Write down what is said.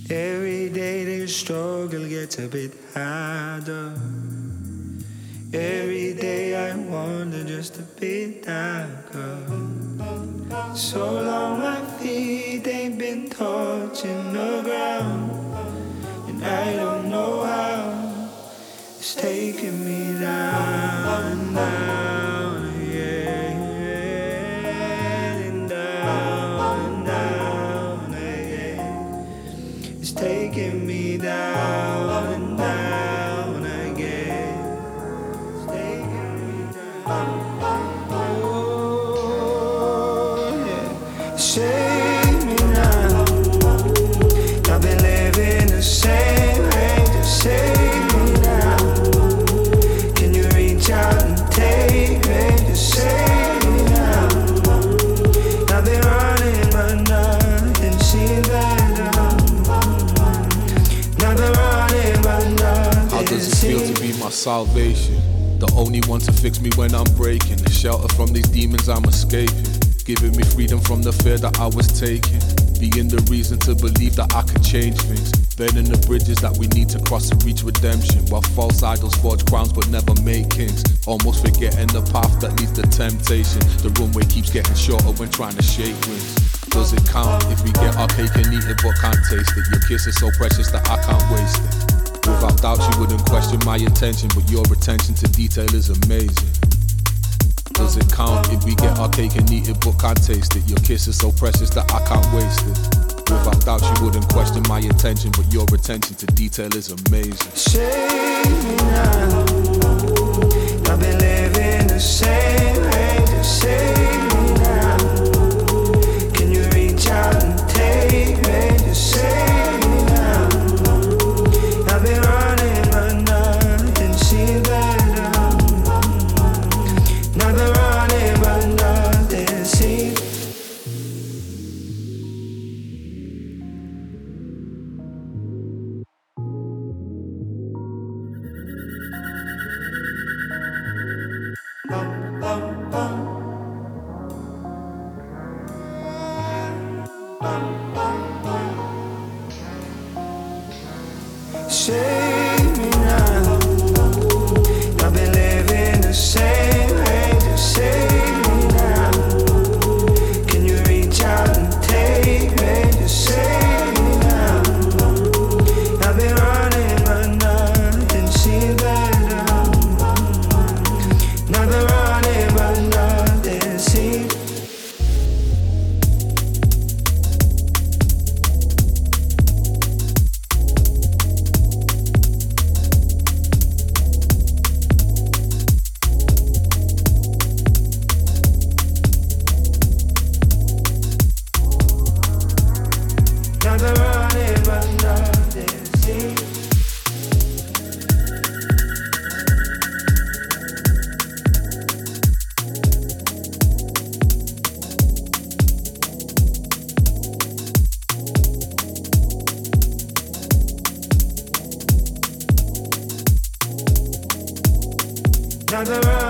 Every day the struggle gets a bit harder. Every day I wander just a bit darker. So long my feet ain't been touching the ground, and I don't know how it's taking me down, down, yeah, and down, down, yeah. It's taking me down and down again. It's taking me down. Oh, yeah. Save me now. I've been living the same way. Just save me now. Can you reach out and take me? Just save me now. I've been running but nothing seems better. How does it feel to be my salvation? The only one to fix me when I'm breaking. The shelter from these demons I'm escaping. Giving me freedom from the fear that I was taking. Being the reason to believe that I could change things. Burning the bridges that we need to cross to reach redemption. While false idols forge crowns but never make kings. Almost forgetting the path that leads to temptation. The runway keeps getting shorter when trying to shake wings. Does it count if we get our cake and eat it but can't taste it? Your kiss is so precious that I can't waste it. Without doubt you wouldn't question my intention, but your attention to detail is amazing. Does it count if we get our cake and eat it but can't taste it? Your kiss is so precious that I can't waste it. Without doubt you wouldn't question my intention, but your attention to detail is amazing. Save me now. I've been living the same way. Just save me now. Can you reach out and take me? Just save me now. I've been running but nothing seems better. Never running but nothing seems. Save me now. I've been living the same way. Just save me now. Can you reach out and take me? Just save me now. I've been running but nothing seems better. Never running but nothing seems. Never running but nothing seems. Never running.